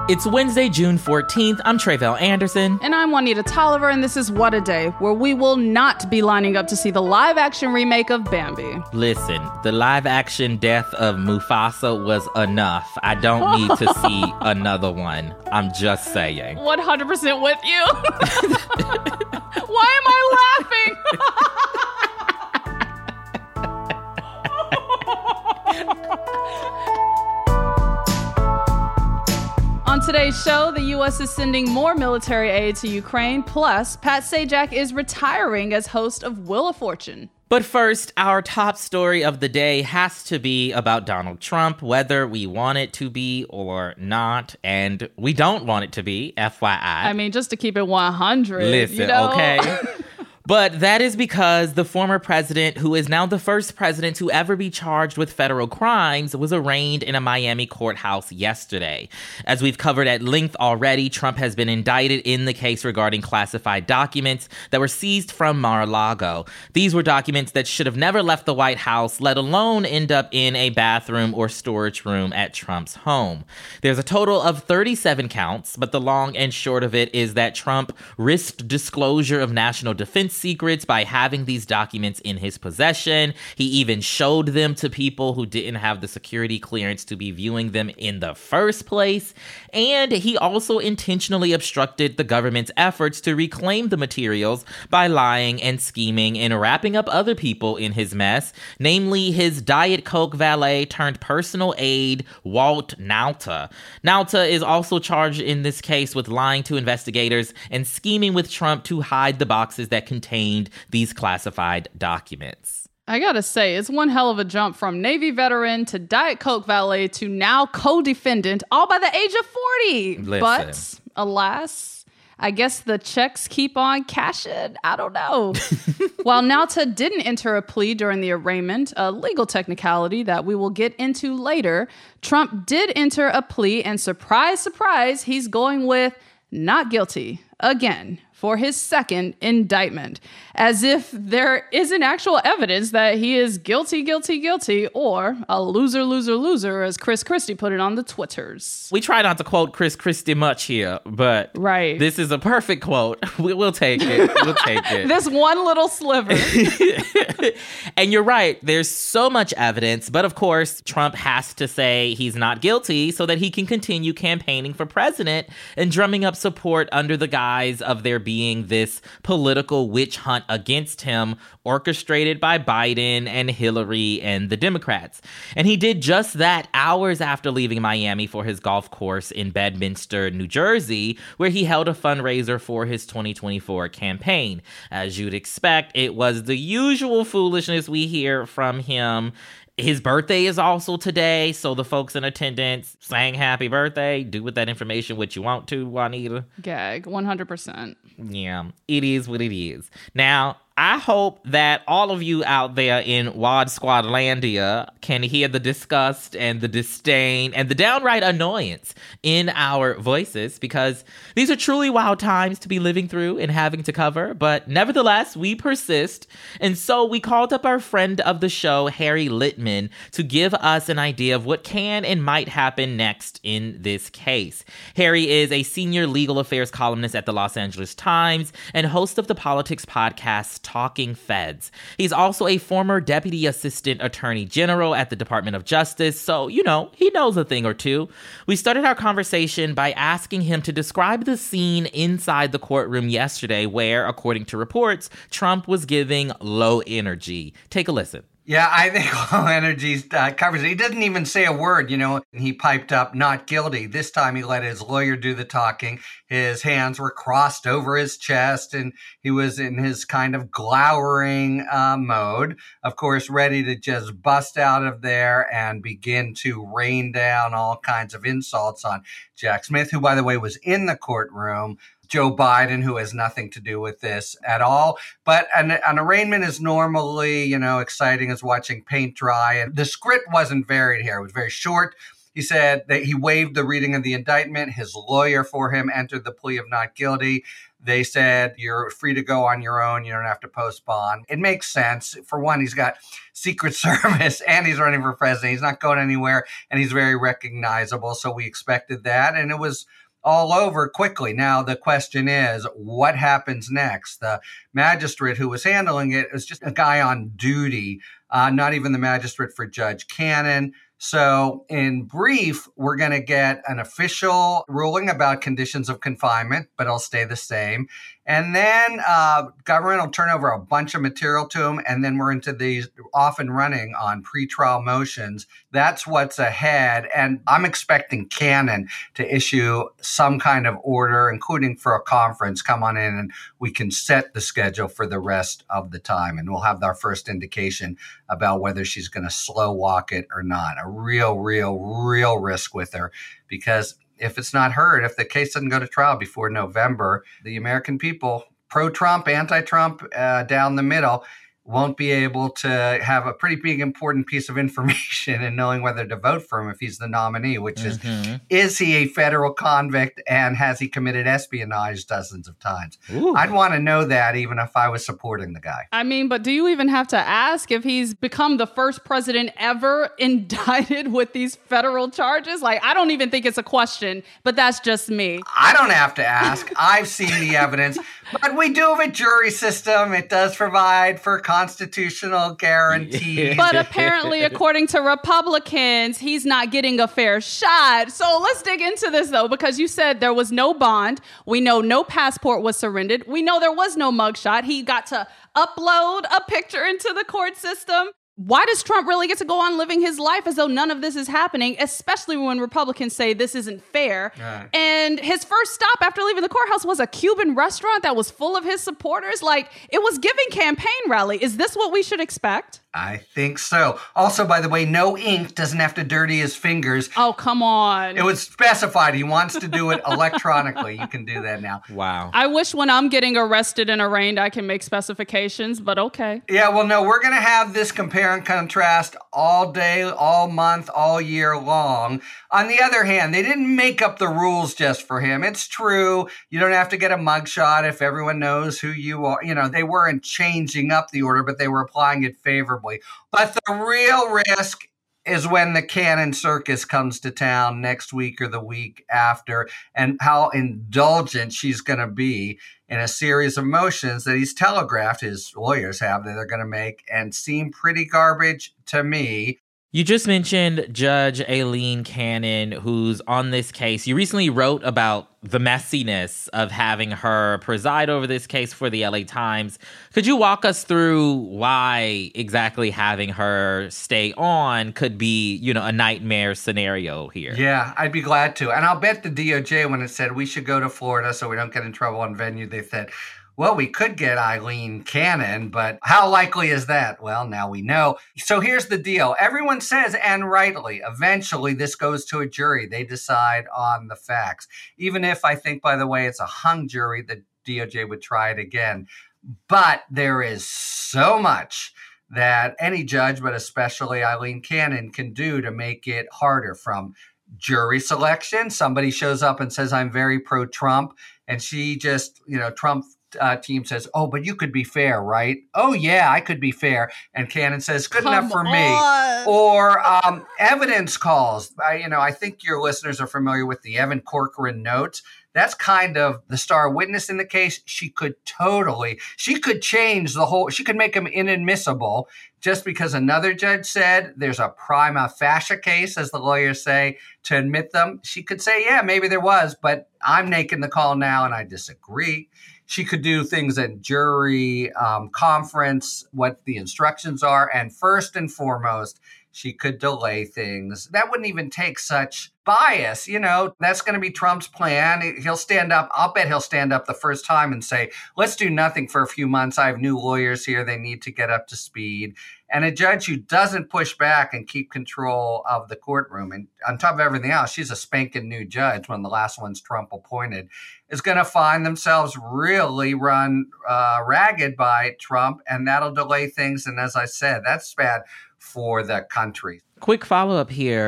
It's Wednesday, June 14th. I'm Tre'vell Anderson. And I'm Juanita Tolliver, and this is What a Day, where we will not be lining up to see the live-action remake of Bambi. Listen, the live-action death of Mufasa was enough. I don't need to see another one. I'm just saying. 100% with you. Why am I laughing? On today's show, the U.S. is sending more military aid to Ukraine, plus Pat Sajak is retiring as host of Wheel of Fortune. But first, our top story of the day has to be about Donald Trump, whether we want it to be or not, and we don't want it to be, FYI. I mean, just to keep it 100, Listen, you know? Okay? But that is because the former president, who is now the first president to ever be charged with federal crimes, was arraigned in a Miami courthouse yesterday. As we've covered at length already, Trump has been indicted in the case regarding classified documents that were seized from Mar-a-Lago. These were documents that should have never left the White House, let alone end up in a bathroom or storage room at Trump's home. There's a total of 37 counts, but the long and short of it is that Trump risked disclosure of national defense secrets by having these documents in his possession. He even showed them to people who didn't have the security clearance to be viewing them in the first place. And he also intentionally obstructed the government's efforts to reclaim the materials by lying and scheming and wrapping up other people in his mess, namely his Diet Coke valet turned personal aide, Walt Nauta. Nauta is also charged in this case with lying to investigators and scheming with Trump to hide the boxes that contained these classified documents. I gotta say, it's one hell of a jump from Navy veteran to Diet Coke valet to now co-defendant, all by the age of 40. Listen. But, alas, I guess the checks keep on cashing. I don't know. While Nauta didn't enter a plea during the arraignment, a legal technicality that we will get into later, Trump did enter a plea, and surprise, surprise, he's going with not guilty again for his second indictment, as if there isn't actual evidence that he is guilty, or a loser, as Chris Christie put it on the Twitters. We try not to quote Chris Christie much here, but right. This is a perfect quote. We'll take it. We'll take it. This one little sliver. And you're right. There's so much evidence, but of course, Trump has to say he's not guilty so that he can continue campaigning for president and drumming up support under the guise of there being this political witch hunt against him orchestrated by Biden and Hillary and the Democrats. And he did just that hours after leaving Miami for his golf course in Bedminster, New Jersey, where he held a fundraiser for his 2024 campaign. As you'd expect, it was the usual foolishness we hear from him. His birthday is also today, so the folks in attendance sang happy birthday. Do with that information what you want to, Juanita. Gag, 100%. Yeah, it is what it is. Now, I hope that all of you out there in Wad Squadlandia can hear the disgust and the disdain and the downright annoyance in our voices, because these are truly wild times to be living through and having to cover. But nevertheless, we persist. And so we called up our friend of the show, Harry Litman, to give us an idea of what can and might happen next in this case. Harry is a senior legal affairs columnist at the Los Angeles Times and host of the politics podcast Talking Feds. He's also a former Deputy Assistant Attorney General at the Department of Justice, so, you know, he knows a thing or two. We started our conversation by asking him to describe the scene inside the courtroom yesterday where, according to reports, Trump was giving low energy. Take a listen. Yeah, I think Low Energy covers it. He didn't even say a word, you know. He piped up, not guilty. This time he let his lawyer do the talking. His hands were crossed over his chest, and he was in his kind of glowering mode, of course, ready to just bust out of there and begin to rain down all kinds of insults on Jack Smith, who, by the way, was in the courtroom, Joe Biden, who has nothing to do with this at all. But an arraignment is normally, you know, exciting as watching paint dry. And the script wasn't varied here. It was very short. He said that he waived the reading of the indictment. His lawyer for him entered the plea of not guilty. They said, you're free to go on your own. You don't have to post bond. It makes sense. For one, he's got Secret Service and he's running for president. He's not going anywhere and he's very recognizable. So we expected that. And it was all over quickly. Now, the question is, what happens next? The magistrate who was handling it was just a guy on duty, not even the magistrate for Judge Cannon. So in brief, we're going to get an official ruling about conditions of confinement, but it'll stay the same. And then government will turn over a bunch of material to him. And then we're into these off and running on pretrial motions. That's what's ahead. And I'm expecting Cannon to issue some kind of order, including for a conference. Come on in and we can set the schedule for the rest of the time. And we'll have our first indication about whether she's going to slow walk it or not. A real risk with her, because if it's not heard, if the case doesn't go to trial before November, the American people, pro-Trump, anti-Trump, down the middle, won't be able to have a pretty big, important piece of information in knowing whether to vote for him if he's the nominee, which is he a federal convict and has he committed espionage dozens of times? Ooh. I'd want to know that even if I was supporting the guy. I mean, but do you even have to ask if he's become the first president ever indicted with these federal charges? Like, I don't even think it's a question, but that's just me. I don't have to ask. I've seen the evidence, but we do have a jury system. It does provide for constitutional guarantees. But apparently, according to Republicans, he's not getting a fair shot. So let's dig into this, though, because you said there was no bond. We know no passport was surrendered. We know there was no mugshot. He got to upload a picture into the court system. Why does Trump really get to go on living his life as though none of this is happening, especially when Republicans say this isn't fair? Right. And his first stop after leaving the courthouse was a Cuban restaurant that was full of his supporters. Like, it was giving campaign rally. Is this what we should expect? I think so. Also, by the way, no ink, doesn't have to dirty his fingers. Oh, come on. It was specified. He wants to do it electronically. You can do that now. Wow. I wish when I'm getting arrested and arraigned, I can make specifications, but okay. Yeah, well, no, we're going to have this compare and contrast all day, all month, all year long. On the other hand, they didn't make up the rules just for him. It's true. You don't have to get a mugshot if everyone knows who you are. You know, they weren't changing up the order, but they were applying it favorably. But the real risk is when the Cannon circus comes to town next week or the week after, and how indulgent she's going to be in a series of motions that he's telegraphed, his lawyers have, that they're going to make, and seem pretty garbage to me. You just mentioned Judge Aileen Cannon, who's on this case. You recently wrote about the messiness of having her preside over this case for the LA Times. Could you walk us through why exactly having her stay on could be, a nightmare scenario here? Yeah, I'd be glad to. And I'll bet the DOJ, when it said we should go to Florida so we don't get in trouble on venue, they said, well, we could get Aileen Cannon, but how likely is that? Well, now we know. So here's the deal. Everyone says, and rightly, eventually this goes to a jury. They decide on the facts. Even if I think, by the way, it's a hung jury, the DOJ would try it again. But there is so much that any judge, but especially Aileen Cannon, can do to make it harder, from jury selection. Somebody shows up and says, I'm very pro-Trump, and she just, Trump team says, oh, but you could be fair, right? Oh, yeah, I could be fair. And Cannon says, good enough for me. Or evidence calls. I think your listeners are familiar with the Evan Corcoran notes. That's kind of the star witness in the case. She could change she could make him inadmissible just because another judge said there's a prima facie case, as the lawyers say, to admit them. She could say, yeah, maybe there was, but I'm making the call now and I disagree. She could do things at jury conference, what the instructions are. And first and foremost, she could delay things. That wouldn't even take such bias. That's going to be Trump's plan. He'll stand up. I'll bet he'll stand up the first time and say, let's do nothing for a few months. I have new lawyers here. They need to get up to speed. And a judge who doesn't push back and keep control of the courtroom, and on top of everything else, she's a spanking new judge, when the last one's Trump appointed, is going to find themselves really run ragged by Trump, and that'll delay things. And as I said, that's bad for the country. Quick follow-up here.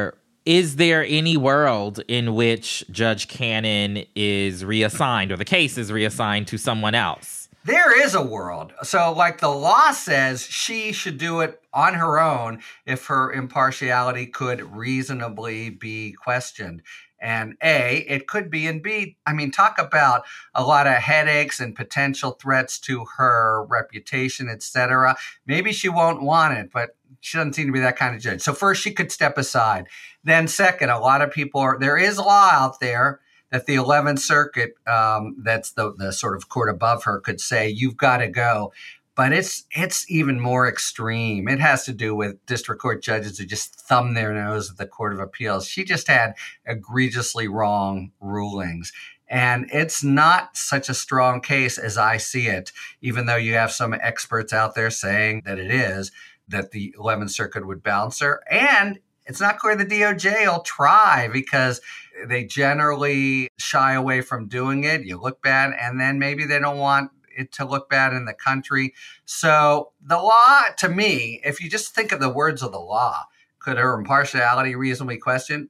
Is there any world in which Judge Cannon is reassigned or the case is reassigned to someone else? There is a world. So like the law says she should do it on her own if her impartiality could reasonably be questioned. And A, it could be, and B, I mean, talk about a lot of headaches and potential threats to her reputation, etc. Maybe she won't want it, but she doesn't seem to be that kind of judge. So first, she could step aside. Then second, a lot of people there is law out there that the 11th Circuit, that's the sort of court above her, could say, you've got to go. But it's even more extreme. It has to do with district court judges who just thumb their nose at the Court of Appeals. She just had egregiously wrong rulings. And it's not such a strong case as I see it, even though you have some experts out there saying that it is, that the 11th Circuit would bounce her. And it's not clear the DOJ will try because they generally shy away from doing it. You look bad, and then maybe they don't want it to look bad in the country. So the law, to me, if you just think of the words of the law, could her impartiality reasonably questioned?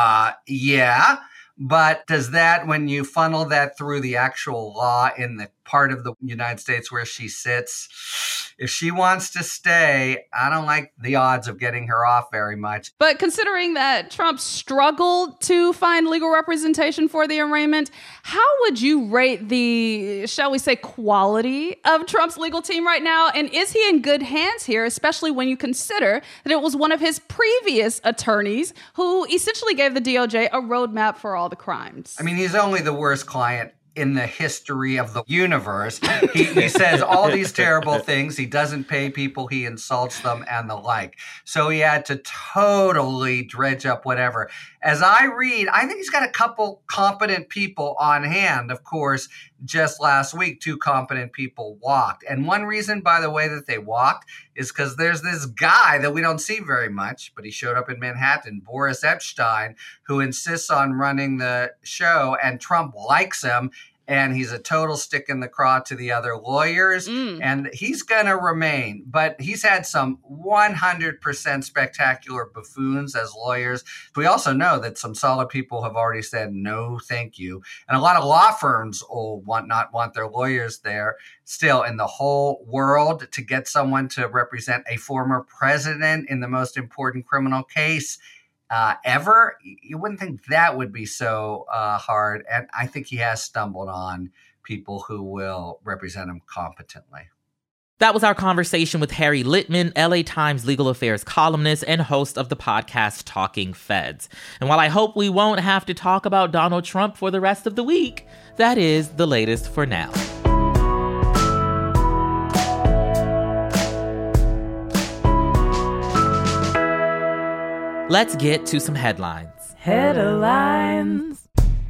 Yeah. But does that, when you funnel that through the actual law in the part of the United States where she sits, if she wants to stay, I don't like the odds of getting her off very much. But considering that Trump struggled to find legal representation for the arraignment, how would you rate the, shall we say, quality of Trump's legal team right now? And is he in good hands here, especially when you consider that it was one of his previous attorneys who essentially gave the DOJ a roadmap for all the crimes? I mean, he's only the worst client in the history of the universe. He says all these terrible things. He doesn't pay people. He insults them and the like. So he had to totally dredge up whatever. As I read, I think he's got a couple competent people on hand. Of course, just last week, 2 competent people walked. And one reason, by the way, that they walked is because there's this guy that we don't see very much, but he showed up in Manhattan, Boris Epshteyn, who insists on running the show, and Trump likes him. And he's a total stick in the craw to the other lawyers. And he's going to remain. But he's had some 100% spectacular buffoons as lawyers. We also know that some solid people have already said, no, thank you. And a lot of law firms will not want their lawyers there. Still, in the whole world, to get someone to represent a former president in the most important criminal case ever, you wouldn't think that would be so hard. And I think he has stumbled on people who will represent him competently. That was our conversation with Harry Litman, LA Times legal affairs columnist and host of the podcast Talking Feds. And while I hope we won't have to talk about Donald Trump for the rest of the week, that is the latest for now. Let's get to some headlines. Headlines.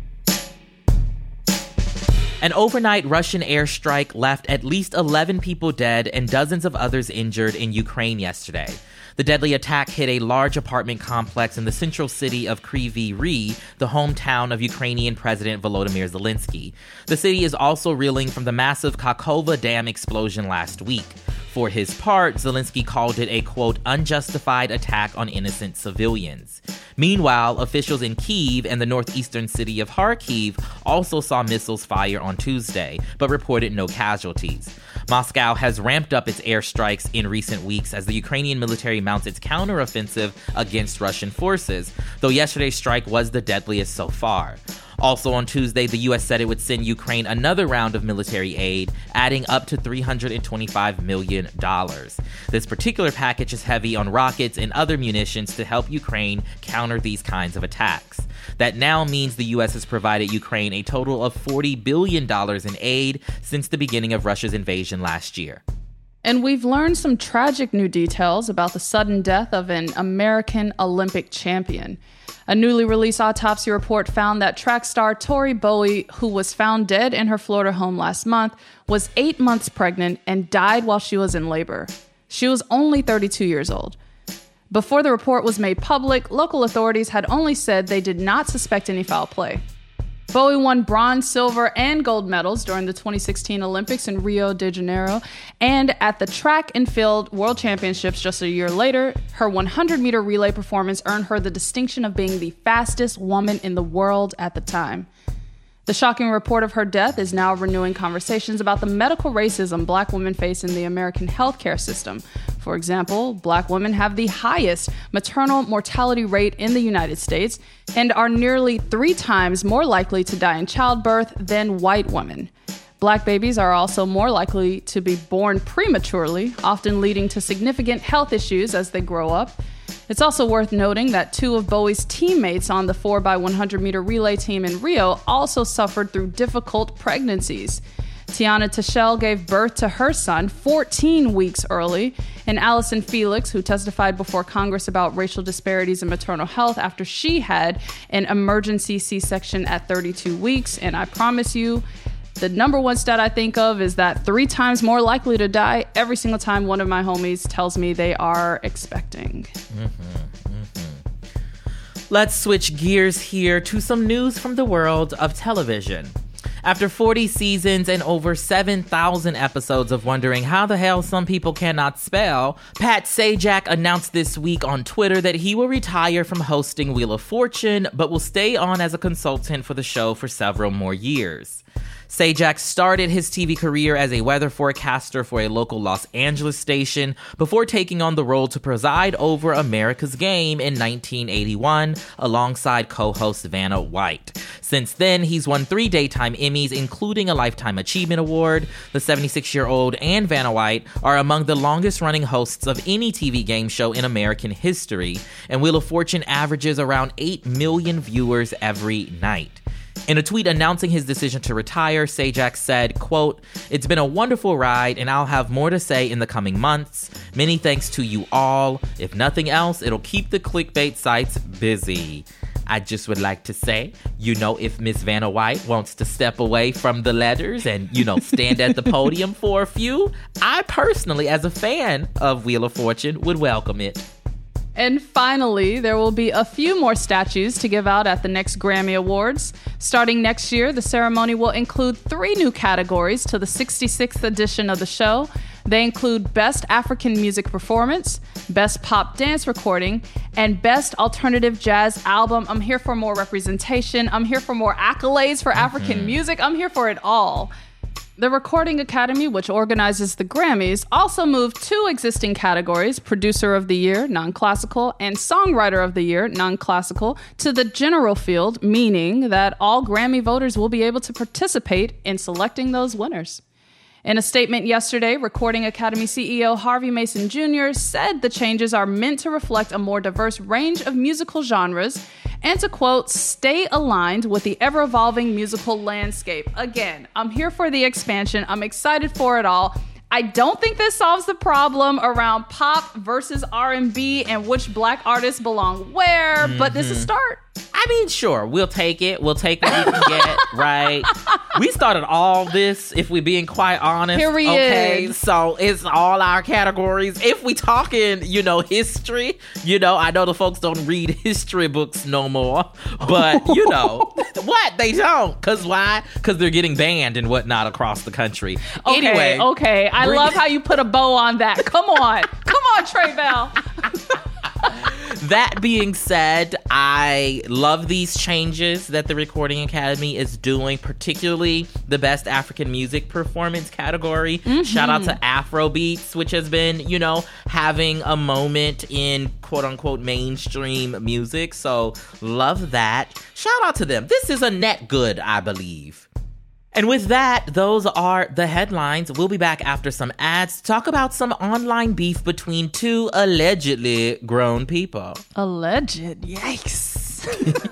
An overnight Russian airstrike left at least 11 people dead and dozens of others injured in Ukraine yesterday. The deadly attack hit a large apartment complex in the central city of Kryvyi Rih, the hometown of Ukrainian President Volodymyr Zelensky. The city is also reeling from the massive Kakhovka Dam explosion last week. For his part, Zelensky called it a, quote, unjustified attack on innocent civilians. Meanwhile, officials in Kyiv and the northeastern city of Kharkiv also saw missiles fire on Tuesday, but reported no casualties. Moscow has ramped up its airstrikes in recent weeks as the Ukrainian military mounts its counteroffensive against Russian forces, though yesterday's strike was the deadliest so far. Also on Tuesday, the U.S. said it would send Ukraine another round of military aid, adding up to $325 million. This particular package is heavy on rockets and other munitions to help Ukraine counter these kinds of attacks. That now means the U.S. has provided Ukraine a total of $40 billion in aid since the beginning of Russia's invasion last year. And we've learned some tragic new details about the sudden death of an American Olympic champion. A newly released autopsy report found that track star Tori Bowie, who was found dead in her Florida home last month, was 8 months pregnant and died while she was in labor. She was only 32 years old. Before the report was made public, local authorities had only said they did not suspect any foul play. Bowie won bronze, silver, and gold medals during the 2016 Olympics in Rio de Janeiro. And at the Track and Field World Championships just a year later, her 100-meter relay performance earned her the distinction of being the fastest woman in the world at the time. The shocking report of her death is now renewing conversations about the medical racism Black women face in the American healthcare system. For example, Black women have the highest maternal mortality rate in the United States and are nearly 3 times more likely to die in childbirth than white women. Black babies are also more likely to be born prematurely, often leading to significant health issues as they grow up. It's also worth noting that 2 of Bowie's teammates on the 4x100-meter relay team in Rio also suffered through difficult pregnancies. Tiana Tashel gave birth to her son 14 weeks early, and Allison Felix, who testified before Congress about racial disparities in maternal health after she had an emergency C-section at 32 weeks. And I promise you, the number one stat I think of is that 3 times more likely to die every single time one of my homies tells me they are expecting. Let's switch gears here to some news from the world of television. After 40 seasons and over 7,000 episodes of wondering how the hell some people cannot spell, Pat Sajak announced this week on Twitter that he will retire from hosting Wheel of Fortune, but will stay on as a consultant for the show for several more years. Sajak started his TV career as a weather forecaster for a local Los Angeles station before taking on the role to preside over America's Game in 1981 alongside co-host Vanna White. Since then, he's won 3 daytime Emmys, including a Lifetime Achievement Award. The 76-year-old and Vanna White are among the longest-running hosts of any TV game show in American history, and Wheel of Fortune averages around 8 million viewers every night. In a tweet announcing his decision to retire, Sajak said, quote, "It's been a wonderful ride, and I'll have more to say in the coming months. Many thanks to you all. If nothing else, it'll keep the clickbait sites busy. I just would like to say, if Miss Vanna White wants to step away from the letters and, stand at the podium for a few, I personally, as a fan of Wheel of Fortune, would welcome it." And finally, there will be a few more statues to give out at the next Grammy Awards. Starting next year, the ceremony will include 3 new categories to the 66th edition of the show. They include Best African Music Performance, Best Pop Dance Recording, and Best Alternative Jazz Album. I'm here for more representation. I'm here for more accolades for African music. I'm here for it all. The Recording Academy, which organizes the Grammys, also moved 2 existing categories, Producer of the Year, Non-Classical, and Songwriter of the Year, Non-Classical, to the general field, meaning that all Grammy voters will be able to participate in selecting those winners. In a statement yesterday, Recording Academy CEO Harvey Mason Jr. said the changes are meant to reflect a more diverse range of musical genres and to, quote, "stay aligned with the ever-evolving musical landscape." Again, I'm here for the expansion. I'm excited for it all. I don't think this solves the problem around pop versus R&B and which Black artists belong where, but this is a start. I mean, sure, we'll take it. We'll take what we can get, right? We started all this, if we're being quite honest. Period. Okay, so it's all our categories. If we talking, history, I know the folks don't read history books no more, but, what? They don't. Because why? Because they're getting banned and whatnot across the country. Okay. I love how you put a bow on that. Come on, Trey Bell. That being said, I love these changes that the Recording Academy is doing, particularly the Best African Music Performance category. Shout out to Afrobeats, which has been, having a moment in quote-unquote mainstream music. So love that. Shout out to them. This is a net good, I believe. And with that, those are the headlines. We'll be back after some ads to talk about some online beef between 2 allegedly grown people. Alleged? Yikes.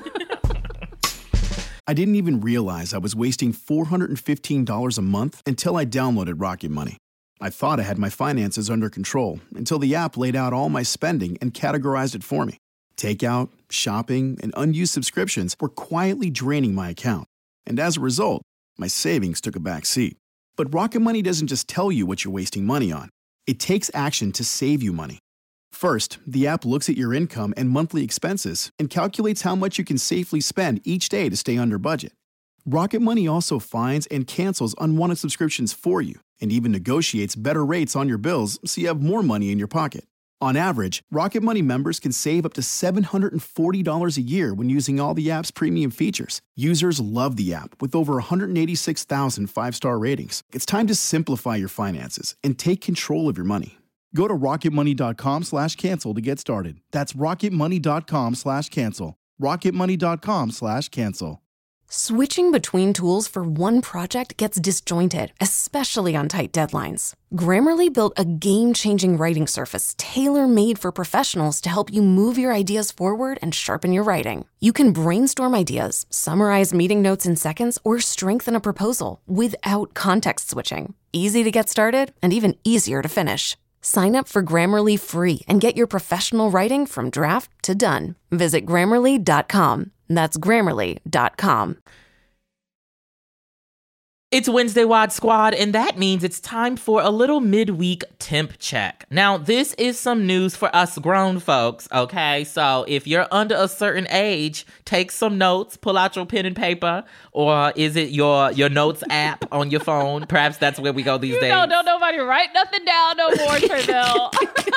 I didn't even realize I was wasting $415 a month until I downloaded Rocket Money. I thought I had my finances under control until the app laid out all my spending and categorized it for me. Takeout, shopping, and unused subscriptions were quietly draining my account. And as a result, my savings took a back seat. But Rocket Money doesn't just tell you what you're wasting money on. It takes action to save you money. First, the app looks at your income and monthly expenses and calculates how much you can safely spend each day to stay under budget. Rocket Money also finds and cancels unwanted subscriptions for you and even negotiates better rates on your bills so you have more money in your pocket. On average, Rocket Money members can save up to $740 a year when using all the app's premium features. Users love the app with over 186,000 five-star ratings. It's time to simplify your finances and take control of your money. Go to rocketmoney.com/cancel to get started. That's rocketmoney.com/cancel. rocketmoney.com/cancel. Switching between tools for one project gets disjointed, especially on tight deadlines. Grammarly built a game-changing writing surface tailor-made for professionals to help you move your ideas forward and sharpen your writing. You can brainstorm ideas, summarize meeting notes in seconds, or strengthen a proposal without context switching. Easy to get started and even easier to finish. Sign up for Grammarly free and get your professional writing from draft to done. Visit Grammarly.com. That's Grammarly.com. It's Wednesday Wad Squad, and that means it's time for a little midweek temp check. Now, this is some news for us grown folks, okay? So if you're under a certain age, take some notes, pull out your pen and paper, or is it your notes app on your phone? Perhaps that's where we go these days. Don't nobody write nothing down no more, Tre'vell.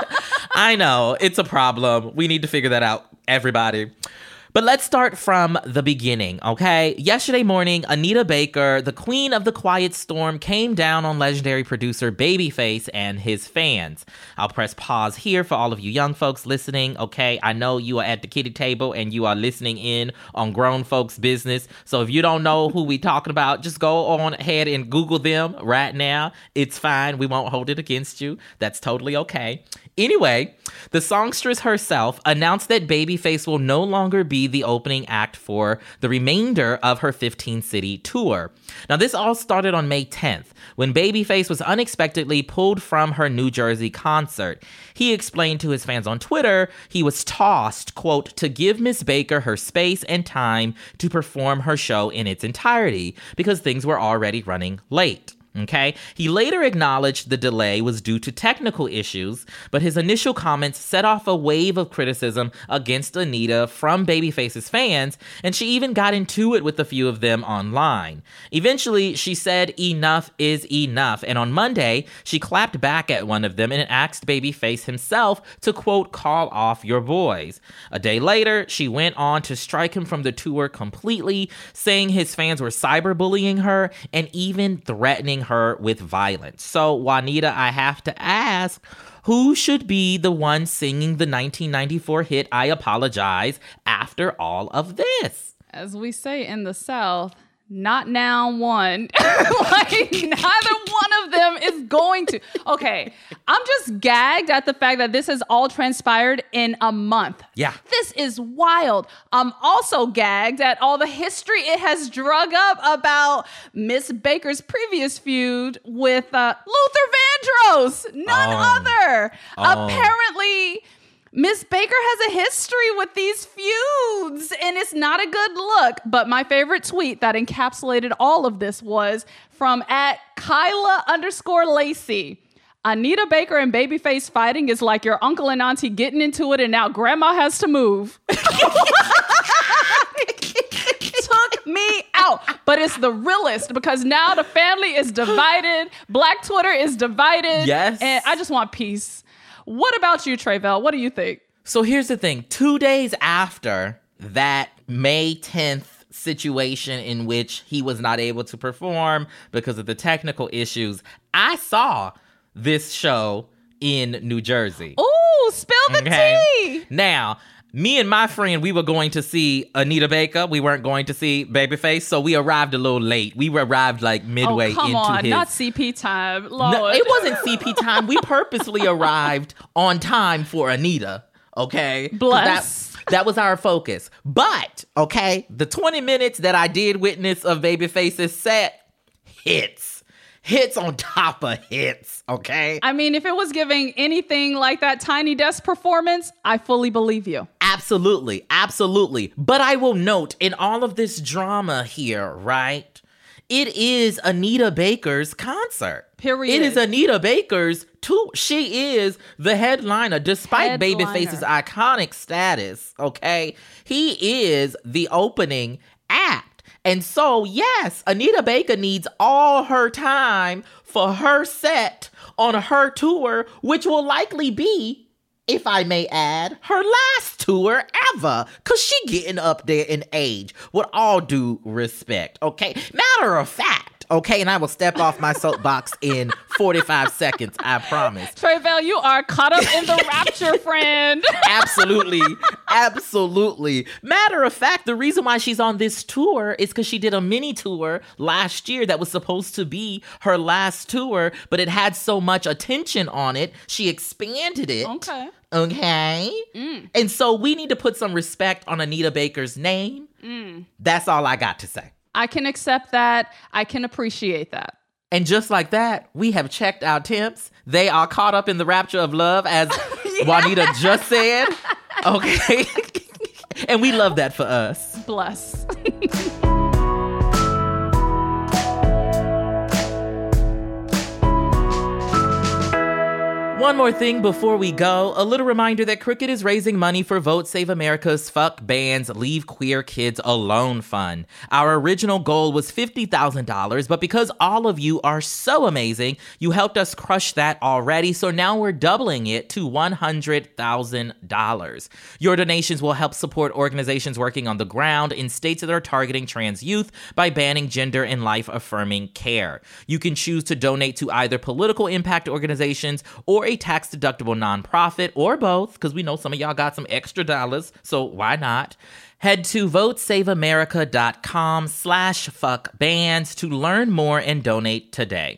I know, it's a problem. We need to figure that out, everybody. But let's start from the beginning, okay? Yesterday morning, Anita Baker, the queen of the quiet storm, came down on legendary producer Babyface and his fans. I'll press pause here for all of you young folks listening, okay? I know you are at the kiddie table and you are listening in on grown folks' business. So if you don't know who we talking about, just go on ahead and Google them right now. It's fine. We won't hold it against you. That's totally okay. Anyway, the songstress herself announced that Babyface will no longer be the opening act for the remainder of her 15-city tour. Now, this all started on May 10th, when Babyface was unexpectedly pulled from her New Jersey concert. He explained to his fans on Twitter he was tossed, quote, to give Miss Baker her space and time to perform her show in its entirety, because things were already running late. Okay. He later acknowledged the delay was due to technical issues, but his initial comments set off a wave of criticism against Anita from Babyface's fans, and she even got into it with a few of them online. Eventually, she said enough is enough, and on Monday, she clapped back at one of them and asked Babyface himself to, quote, call off your boys. A day later, she went on to strike him from the tour completely, saying his fans were cyberbullying her and even threatening her with violence. So, Juanita, I have to ask, who should be the one singing the 1994 hit I Apologize after all of this? As we say in the South, not now one. Like, neither one of them is going to. Okay, I'm just gagged at the fact that this has all transpired in a month. Yeah. This is wild. I'm also gagged at all the history it has drug up about Miss Baker's previous feud with Luther Vandross, none other. Apparently, Miss Baker has a history with these feuds, and it's not a good look. But my favorite tweet that encapsulated all of this was from @Kyla_Lacey. Anita Baker and Babyface fighting is like your uncle and auntie getting into it, and now grandma has to move. Took me out. But it's the realest, because now the family is divided. Black Twitter is divided. Yes. And I just want peace. What about you, Tre'vell? What do you think? So here's the thing. 2 days after that May 10th situation in which he was not able to perform because of the technical issues, I saw this show in New Jersey. Ooh, spill the tea. Now, me and my friend, we were going to see Anita Baker. We weren't going to see Babyface, so we arrived a little late. We arrived like midway into his... Oh, come on, not CP time. Lord. No, it wasn't CP time. We purposely arrived on time for Anita, okay? Bless. That was our focus. But, okay, the 20 minutes that I did witness of Babyface's set, hits on top of hits, okay? I mean, if it was giving anything like that Tiny Desk performance, I fully believe you. Absolutely, absolutely. But I will note, in all of this drama here, right, it is Anita Baker's concert. Period. It is Anita Baker's too. She is the headliner, despite Babyface's iconic status, okay? He is the opening act. And so, yes, Anita Baker needs all her time for her set on her tour, which will likely be, if I may add, her last tour ever, because she getting up there in age, with all due respect, okay? Matter of fact, okay, and I will step off my soapbox in 45 seconds, I promise. Tre'vell, you are caught up in the rapture, friend. Absolutely. Absolutely. Matter of fact, the reason why she's on this tour is because she did a mini tour last year that was supposed to be her last tour, but it had so much attention on it, she expanded it. Okay? And so we need to put some respect on Anita Baker's name. That's all I got to say. I can accept that. I can appreciate that. And just like that, we have checked our temps. They are caught up in the rapture of love, as Juanita just said. Okay? And we love that for us. Bless. One more thing before we go, a little reminder that Crooked is raising money for Vote Save America's Fuck Bans, Leave Queer Kids Alone fund. Our original goal was $50,000, but because all of you are so amazing, you helped us crush that already, so now we're doubling it to $100,000. Your donations will help support organizations working on the ground in states that are targeting trans youth by banning gender and life-affirming care. You can choose to donate to either political impact organizations or a tax-deductible nonprofit, or both, because we know some of y'all got some extra dollars, so why not? Head to votesaveamerica.com/fuckbans to learn more and donate today.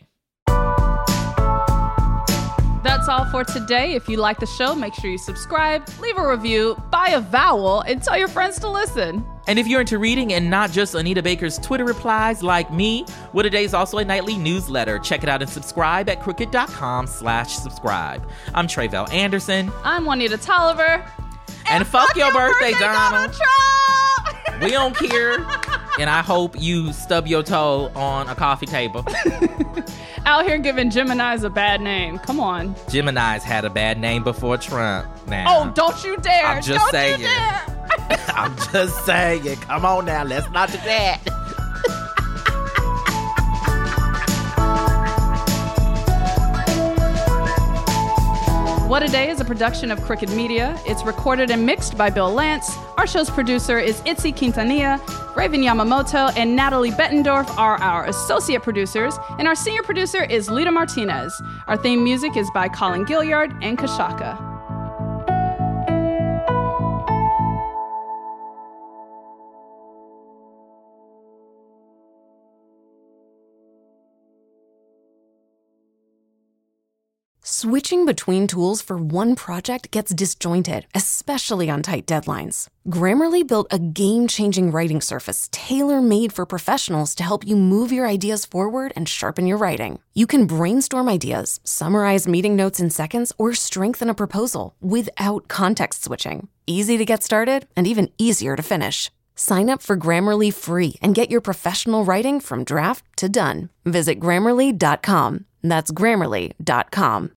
That's all for today. If you like the show, make sure you subscribe, leave a review, buy a vowel, and tell your friends to listen. And if you're into reading and not just Anita Baker's Twitter replies like me, What A Day is also a nightly newsletter. Check it out and subscribe at crooked.com/subscribe. I'm Tre'vell Anderson. I'm Juanita Tolliver. And fuck your birthday, Donald Trump! We don't care. And I hope you stub your toe on a coffee table. Out here giving Geminis a bad name. Come on. Geminis had a bad name before Trump. Now, oh, don't you dare. I'm just saying. You dare. I'm just saying. Come on now. Let's not do that. What A Day is a production of Crooked Media. It's recorded and mixed by Bill Lance. Our show's producer is Itzy Quintanilla. Raven Yamamoto and Natalie Bettendorf are our associate producers, and our senior producer is Lita Martinez. Our theme music is by Colin Gilliard and Kashaka. Switching between tools for one project gets disjointed, especially on tight deadlines. Grammarly built a game-changing writing surface tailor-made for professionals to help you move your ideas forward and sharpen your writing. You can brainstorm ideas, summarize meeting notes in seconds, or strengthen a proposal without context switching. Easy to get started and even easier to finish. Sign up for Grammarly free and get your professional writing from draft to done. Visit Grammarly.com. That's Grammarly.com.